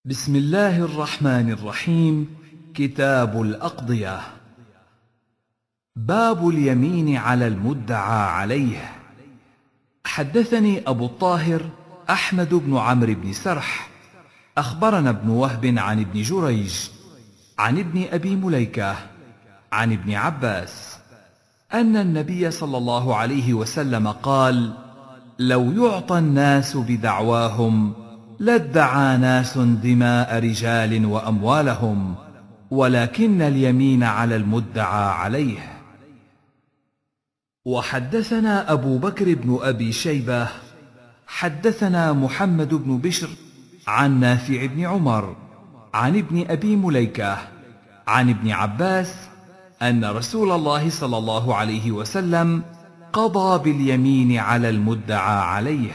بسم الله الرحمن الرحيم. كتاب الأقضية. باب اليمين على المدعى عليه. حدثني أبو الطاهر أحمد بن عمرو بن سرح أخبرنا ابن وهب عن ابن جريج عن ابن أبي مليكة عن ابن عباس أن النبي صلى الله عليه وسلم قال: لو يعطى الناس بدعواهم لادعى ناس دماء رجال وأموالهم، ولكن اليمين على المدعى عليه. وحدثنا أبو بكر بن أبي شيبة حدثنا محمد بن بشر عن نافع بن عمر عن ابن أبي مليكة عن ابن عباس أن رسول الله صلى الله عليه وسلم قضى باليمين على المدعى عليه.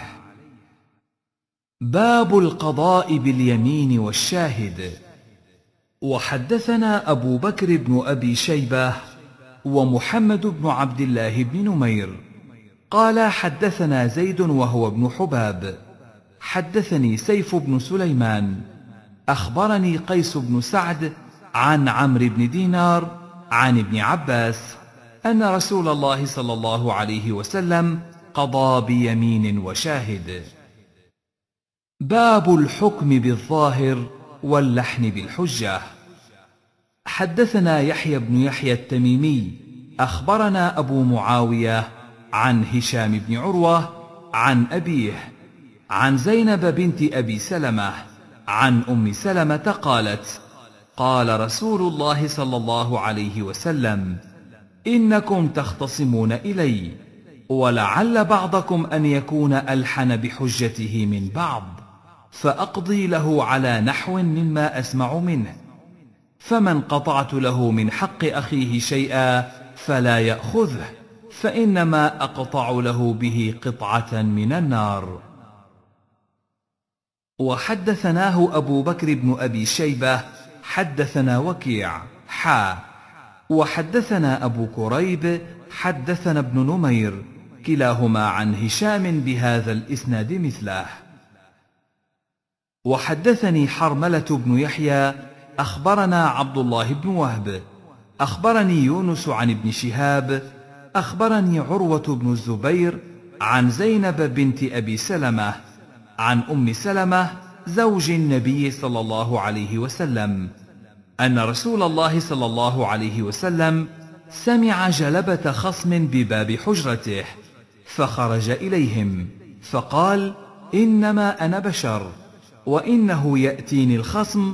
باب القضاء باليمين والشاهد. وحدثنا أبو بكر بن أبي شيبة ومحمد بن عبد الله بن نمير قال: حدثنا زيد وهو ابن حباب حدثني سيف بن سليمان أخبرني قيس بن سعد عن عمرو بن دينار عن ابن عباس أن رسول الله صلى الله عليه وسلم قضى بيمين وشاهد. باب الحكم بالظاهر واللحن بالحجة. حدثنا يحيى بن يحيى التميمي أخبرنا أبو معاوية عن هشام بن عروة عن أبيه عن زينب بنت أبي سلمة عن أم سلمة قالت: قال رسول الله صلى الله عليه وسلم: إنكم تختصمون إلي، ولعل بعضكم أن يكون ألحن بحجته من بعض، فأقضي له على نحو مما أسمع منه، فمن قطعت له من حق أخيه شيئا فلا يأخذه، فإنما أقطع له به قطعة من النار. وحدثناه أبو بكر بن أبي شيبة حدثنا وكيع وحدثنا أبو كريب حدثنا ابن نمير كلاهما عن هشام بهذا الإسناد مثله. وحدثني حرملة بن يحيى أخبرنا عبد الله بن وهب أخبرني يونس عن ابن شهاب أخبرني عروة بن الزبير عن زينب بنت أبي سلمة عن أم سلمة زوج النبي صلى الله عليه وسلم أن رسول الله صلى الله عليه وسلم سمع جلبة خصم بباب حجرته، فخرج إليهم فقال: إنما أنا بشر، وإنه يأتيني الخصم،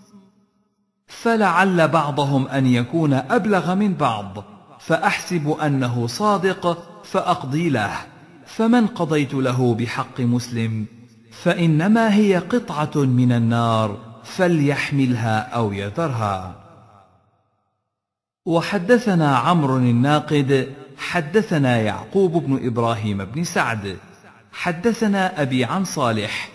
فلعل بعضهم أن يكون أبلغ من بعض، فأحسب أنه صادق فأقضي له، فمن قضيت له بحق مسلم فإنما هي قطعة من النار، فليحملها أو يذرها. وحدثنا عمرو الناقد حدثنا يعقوب بن إبراهيم بن سعد حدثنا أبي عن صالح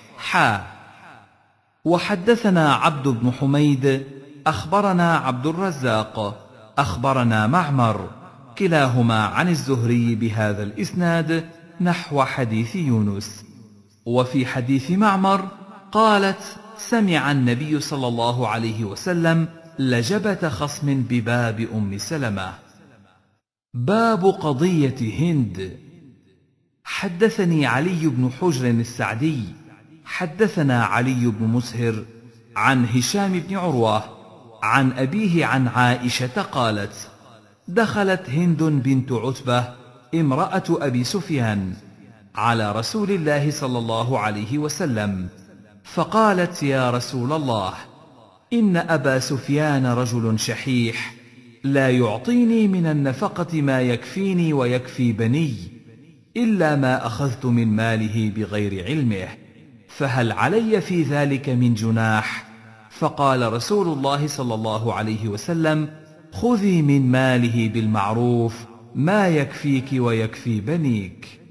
وحدثنا عبد بن حميد أخبرنا عبد الرزاق أخبرنا معمر كلاهما عن الزهري بهذا الإسناد نحو حديث يونس. وفي حديث معمر قالت: سمع النبي صلى الله عليه وسلم لجبة خصم بباب أم سلمة. باب قضية هند. حدثني علي بن حجر السعدي حدثنا علي بن مسهر عن هشام بن عروة عن أبيه عن عائشة قالت: دخلت هند بنت عتبة امرأة أبي سفيان على رسول الله صلى الله عليه وسلم، فقالت: يا رسول الله، إن أبا سفيان رجل شحيح لا يعطيني من النفقة ما يكفيني ويكفي بني إلا ما أخذت من ماله بغير علمه، فهل علي في ذلك من جناح؟ فقال رسول الله صلى الله عليه وسلم: خذي من ماله بالمعروف ما يكفيك ويكفي بنيك.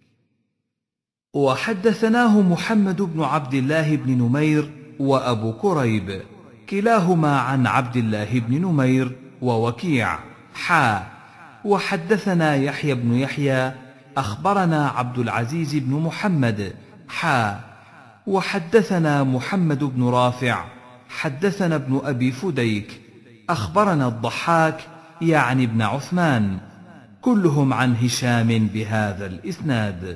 وحدثناه محمد بن عبد الله بن نمير وأبو كريب كلاهما عن عبد الله بن نمير ووكيع وحدثنا يحيى بن يحيى أخبرنا عبد العزيز بن محمد وحدثنا محمد بن رافع حدثنا ابن أبي فديك أخبرنا الضحاك يعني ابن عثمان، كلهم عن هشام بهذا الإسناد.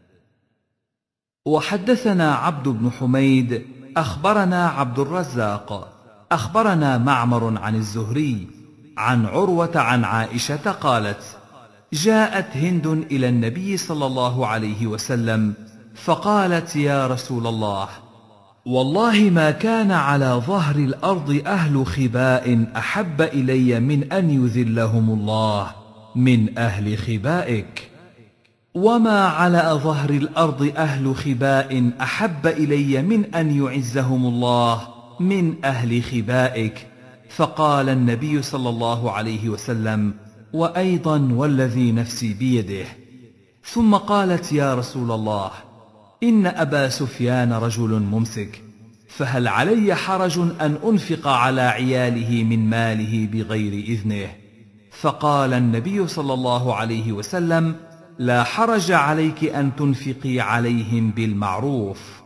وحدثنا عبد بن حميد أخبرنا عبد الرزاق أخبرنا معمر عن الزهري عن عروة عن عائشة قالت: جاءت هند إلى النبي صلى الله عليه وسلم فقالت: يا رسول الله، والله ما كان على ظهر الأرض أهل خباء أحب إلي من أن يذلهم الله من أهل خبائك، وما على ظهر الأرض أهل خباء أحب إلي من أن يعزهم الله من أهل خبائك. فقال النبي صلى الله عليه وسلم: وأيضا والذي نفسي بيده. ثم قالت: يا رسول الله، إن أبا سفيان رجل ممسك، فهل علي حرج أن أنفق على عياله من ماله بغير إذنه؟ فقال النبي صلى الله عليه وسلم: لا حرج عليك أن تنفقي عليهم بالمعروف.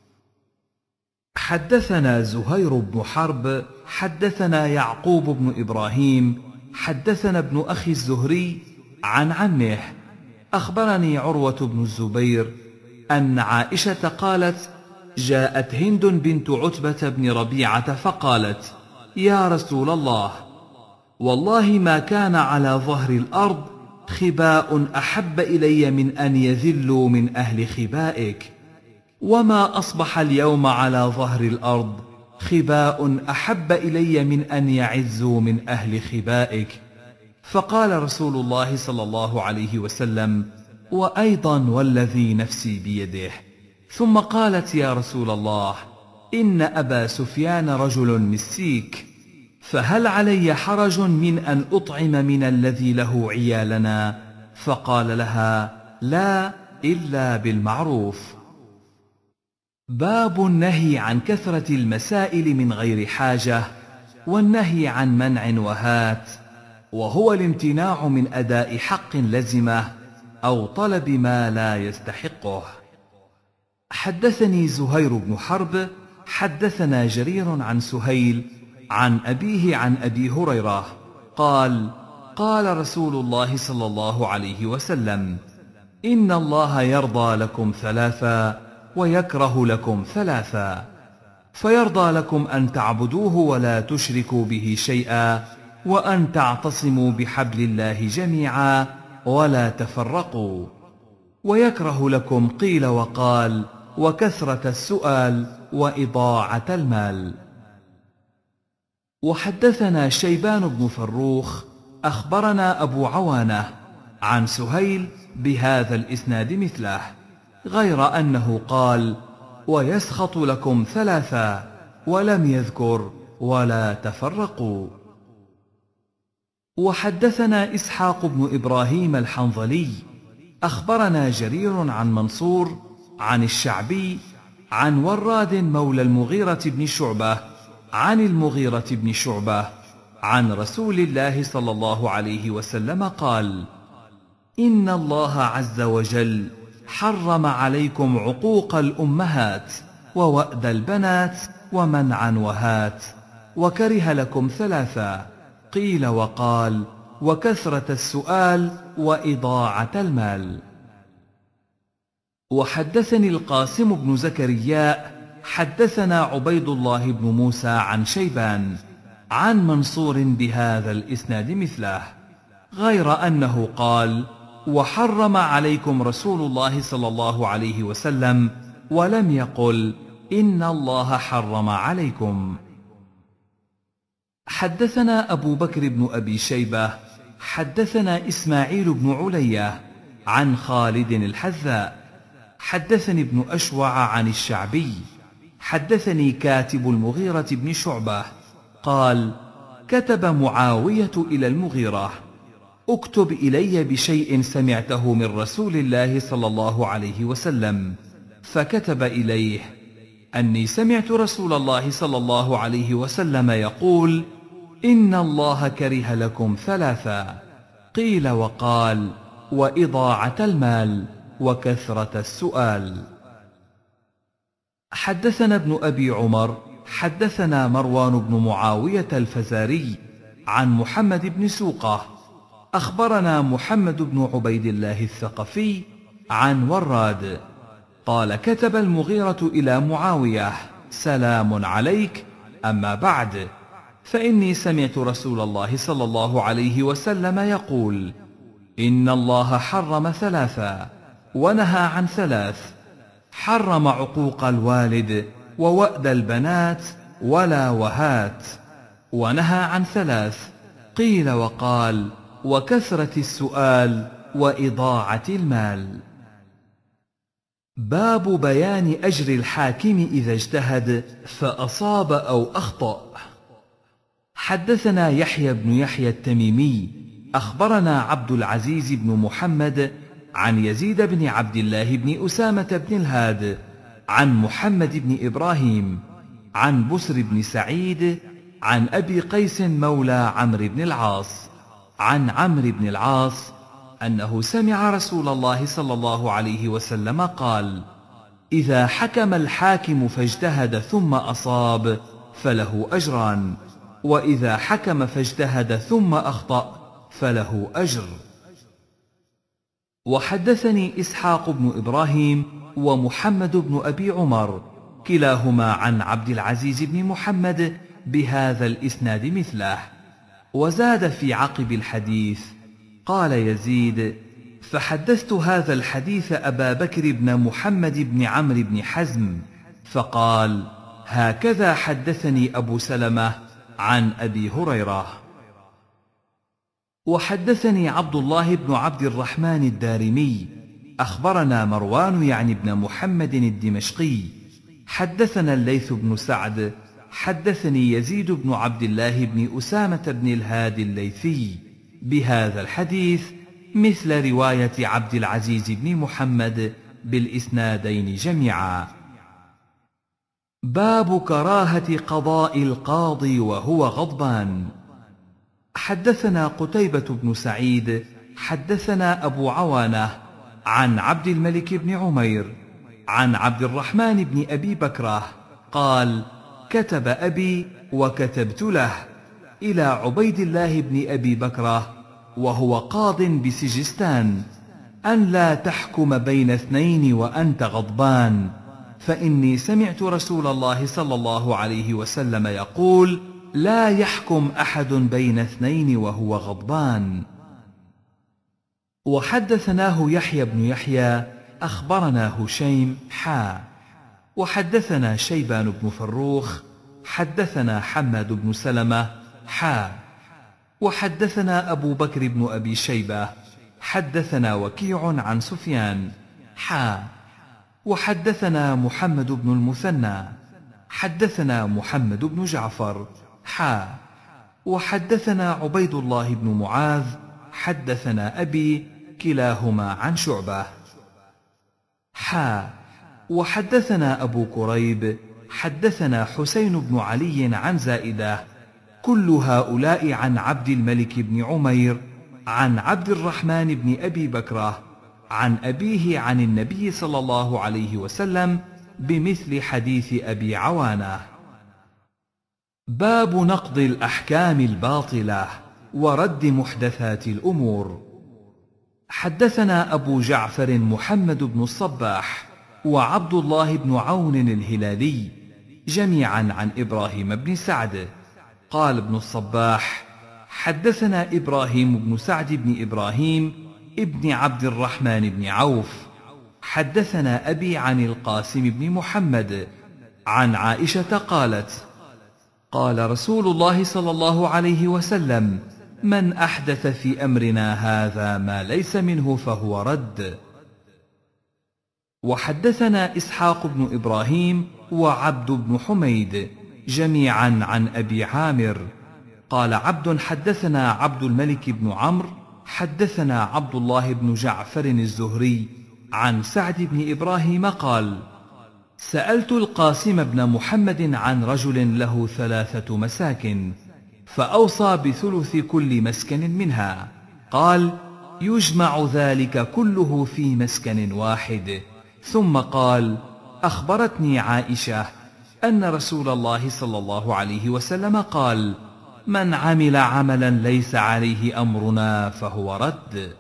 حدثنا زهير بن حرب حدثنا يعقوب بن إبراهيم حدثنا ابن أخي الزهري عن عمه أخبرني عروة بن الزبير أن عائشة قالت: جاءت هند بنت عتبة بن ربيعة فقالت: يا رسول الله، والله ما كان على ظهر الأرض خباء أحب إلي من أن يذلوا من أهل خبائك، وما أصبح اليوم على ظهر الأرض خباء أحب إلي من أن يعزوا من أهل خبائك. فقال رسول الله صلى الله عليه وسلم: وأيضا والذي نفسي بيده. ثم قالت: يا رسول الله، إن أبا سفيان رجل مسيك، فهل علي حرج من أن أطعم من الذي له عيالنا؟ فقال لها: لا، إلا بالمعروف. باب النهي عن كثرة المسائل من غير حاجة، والنهي عن منع وهات، وهو الامتناع من أداء حق لزمه أو طلب ما لا يستحقه. حدثني زهير بن حرب حدثنا جرير عن سهيل عن أبيه عن أبي هريرة قال: قال رسول الله صلى الله عليه وسلم: إن الله يرضى لكم ثلاثا ويكره لكم ثلاثا، فيرضى لكم أن تعبدوه ولا تشركوا به شيئا، وأن تعتصموا بحبل الله جميعا ولا تفرقوا، ويكره لكم قيل وقال وكثرة السؤال وإضاعة المال. وحدثنا شيبان بن فروخ أخبرنا أبو عوانة عن سهيل بهذا الإسناد مثله، غير أنه قال: ويسخط لكم ثلاثا، ولم يذكر ولا تفرقوا. وحدثنا إسحاق بن إبراهيم الحنظلي أخبرنا جرير عن منصور عن الشعبي عن وراد مولى المغيرة بن شعبة عن المغيرة بن شعبة عن رسول الله صلى الله عليه وسلم قال: إن الله عز وجل حرم عليكم عقوق الأمهات ووأد البنات ومنعا وهات، وكره لكم ثلاثا، قيل وقال وكثرة السؤال وإضاعة المال. وحدثني القاسم بن زكريا حدثنا عبيد الله بن موسى عن شيبان عن منصور بهذا الإسناد مثله، غير أنه قال: وحرم عليكم رسول الله صلى الله عليه وسلم، ولم يقل إن الله حرم عليكم. حدثنا أبو بكر بن أبي شيبة حدثنا إسماعيل بن علية عن خالد الحذاء حدثني ابن أشوع عن الشعبي حدثني كاتب المغيرة بن شعبة قال: كتب معاوية إلى المغيرة: اكتب إلي بشيء سمعته من رسول الله صلى الله عليه وسلم. فكتب إليه: أني سمعت رسول الله صلى الله عليه وسلم يقول: إن الله كره لكم ثلاثا، قيل وقال وإضاعة المال وكثرة السؤال. حدثنا ابن أبي عمر حدثنا مروان بن معاوية الفزاري عن محمد بن سوقة أخبرنا محمد بن عبيد الله الثقفي عن وراد قال كتب المغيرة إلى معاوية: سلام عليك، أما بعد، فإني سمعت رسول الله صلى الله عليه وسلم يقول: إن الله حرم ثلاثا ونهى عن ثلاث، حرم عقوق الوالد ووأد البنات ولا وهات، ونهى عن ثلاث، قيل وقال وكثرة السؤال وإضاعة المال. باب بيان أجر الحاكم إذا اجتهد فأصاب أو أخطأ. حدثنا يحيى بن يحيى التميمي أخبرنا عبد العزيز بن محمد عن يزيد بن عبد الله بن أسامة بن الهاد عن محمد بن إبراهيم عن بسر بن سعيد عن أبي قيس مولى عمرو بن العاص عن عمرو بن العاص أنه سمع رسول الله صلى الله عليه وسلم قال: إذا حكم الحاكم فاجتهد ثم أصاب فله أجران، وإذا حكم فاجتهد ثم أخطأ فله أجر. وحدثني إسحاق بن إبراهيم ومحمد بن أبي عمر كلاهما عن عبد العزيز بن محمد بهذا الإسناد مثله، وزاد في عقب الحديث. قال يزيد: فحدثت هذا الحديث أبا بكر بن محمد بن عمرو بن حزم، فقال: هكذا حدثني أبو سلمة عن أبي هريرة. وحدثني عبد الله بن عبد الرحمن الدارمي أخبرنا مروان يعني بن محمد الدمشقي حدثنا الليث بن سعد حدثني يزيد بن عبد الله بن أسامة بن الهادي الليثي بهذا الحديث مثل رواية عبد العزيز بن محمد بالإسنادين جميعا. باب كراهة قضاء القاضي وهو غضبان. حدثنا قتيبة بن سعيد حدثنا أبو عوانة عن عبد الملك بن عمير عن عبد الرحمن بن أبي بكرة قال: كتب أبي وكتبت له إلى عبيد الله بن أبي بكرة وهو قاض بسجستان أن لا تحكم بين اثنين وأنت غضبان، فإني سمعت رسول الله صلى الله عليه وسلم يقول: لا يحكم أحد بين اثنين وهو غضبان. وحدثناه يحيى بن يحيى أخبرنا هشيم وحدثنا شيبان بن فروخ حدثنا حماد بن سلمة وحدثنا أبو بكر بن أبي شيبة حدثنا وكيع عن سفيان وحدثنا محمد بن المثنى حدثنا محمد بن جعفر وحدثنا عبيد الله بن معاذ حدثنا أبي كلاهما عن شعبة وحدثنا أبو كريب حدثنا حسين بن علي عن زائدة كل هؤلاء عن عبد الملك بن عمير عن عبد الرحمن بن أبي بكرة عن أبيه عن النبي صلى الله عليه وسلم بمثل حديث أبي عوانة. باب نقض الأحكام الباطلة ورد محدثات الأمور. حدثنا أبو جعفر محمد بن الصباح وعبد الله بن عون الهلالي جميعا عن إبراهيم بن سعد قال ابن الصباح: حدثنا إبراهيم بن سعد بن إبراهيم ابن عبد الرحمن بن عوف حدثنا أبي عن القاسم بن محمد عن عائشة قالت: قال رسول الله صلى الله عليه وسلم: من أحدث في أمرنا هذا ما ليس منه فهو رد. وحدثنا إسحاق بن إبراهيم وعبد بن حميد جميعا عن أبي عامر قال عبد: حدثنا عبد الملك بن عمرو حدثنا عبد الله بن جعفر الزهري عن سعد بن إبراهيم قال: سألت القاسم بن محمد عن رجل له 3 مساكن فأوصى بثلث كل مسكن منها، قال: يجمع ذلك كله في مسكن واحد، ثم قال: أخبرتني عائشة أن رسول الله صلى الله عليه وسلم قال: من عمل عملا ليس عليه أمرنا فهو رد.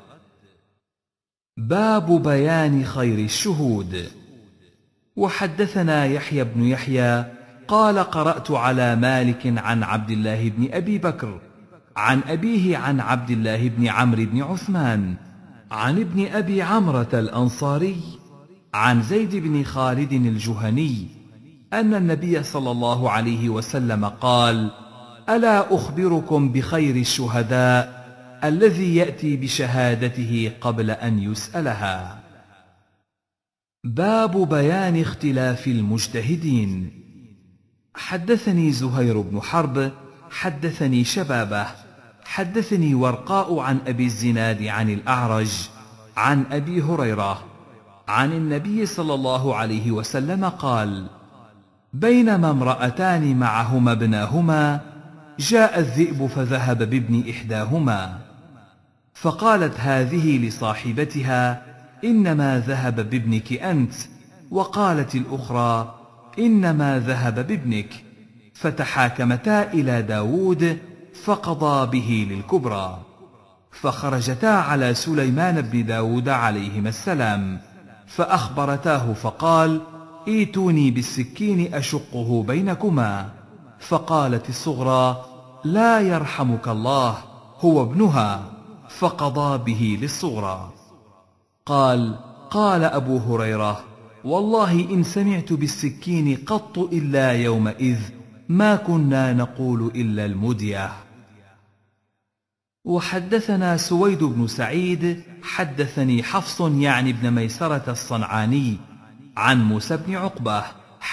باب بيان خير الشهود. وحدثنا يحيى بن يحيى قال: قرأت على مالك عن عبد الله بن أبي بكر عن أبيه عن عبد الله بن عمرو بن عثمان عن ابن أبي عمرة الأنصاري عن زيد بن خالد الجهني أن النبي صلى الله عليه وسلم قال: ألا أخبركم بخير الشهداء الذي يأتي بشهادته قبل أن يسألها. باب بيان اختلاف المجتهدين. حدثني زهير بن حرب حدثني شبابه حدثني ورقاء عن أبي الزناد عن الأعرج عن أبي هريرة عن النبي صلى الله عليه وسلم قال: بينما امرأتان معهما ابناهما جاء الذئب فذهب بابن إحداهما، فقالت هذه لصاحبتها: إنما ذهب بابنك أنت، وقالت الأخرى: إنما ذهب بابنك، فتحاكمتا إلى داود فقضى به للكبرى. فخرجتا على سليمان بن داود عليهما السلام فأخبرتاه فقال: ائتوني بالسكين أشقه بينكما. فقالت الصغرى: لا يرحمك الله، هو ابنها، فقضى به للصغرى. قال أبو هريرة: والله إن سمعت بالسكين قط إلا يومئذ ما كنا نقول إلا المدية. وحدثنا سويد بن سعيد حدثني حفص يعني ابن ميسرة الصنعاني عن موسى بن عقبة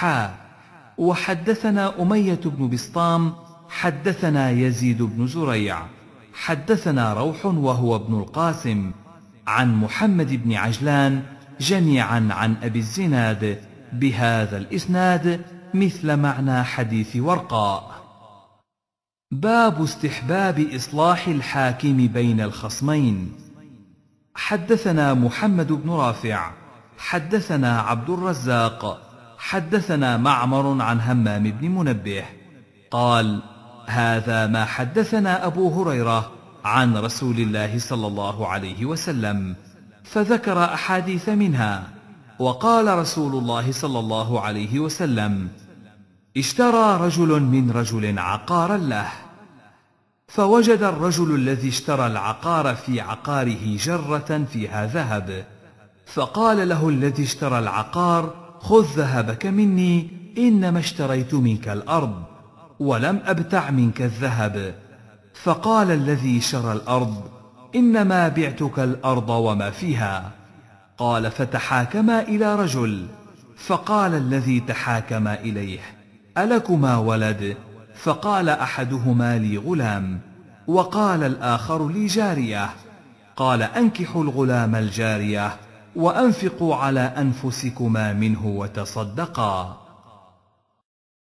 وحدثنا أمية بن بسطام حدثنا يزيد بن زريع حدثنا روح وهو ابن القاسم عن محمد بن عجلان جميعا عن أبي الزناد بهذا الإسناد مثل معنى حديث ورقاء. باب استحباب إصلاح الحاكم بين الخصمين. حدثنا محمد بن رافع حدثنا عبد الرزاق حدثنا معمر عن همام بن منبه قال: هذا ما حدثنا أبو هريرة عن رسول الله صلى الله عليه وسلم، فذكر أحاديث منها. وقال رسول الله صلى الله عليه وسلم: اشترى رجل من رجل عقارا له، فوجد الرجل الذي اشترى العقار في عقاره جرة فيها ذهب، فقال له الذي اشترى العقار: خذ ذهبك مني، إنما اشتريت منك الأرض ولم أبتع منك الذهب. فقال الذي شرى الأرض: إنما بعتك الأرض وما فيها. قال: فتحاكما إلى رجل، فقال الذي تحاكما إليه: ألكما ولد؟ فقال أحدهما: لي غلام، وقال الآخر: لي جارية. قال: أنكحوا الغلام الجارية وأنفقوا على أنفسكما منه وتصدقا.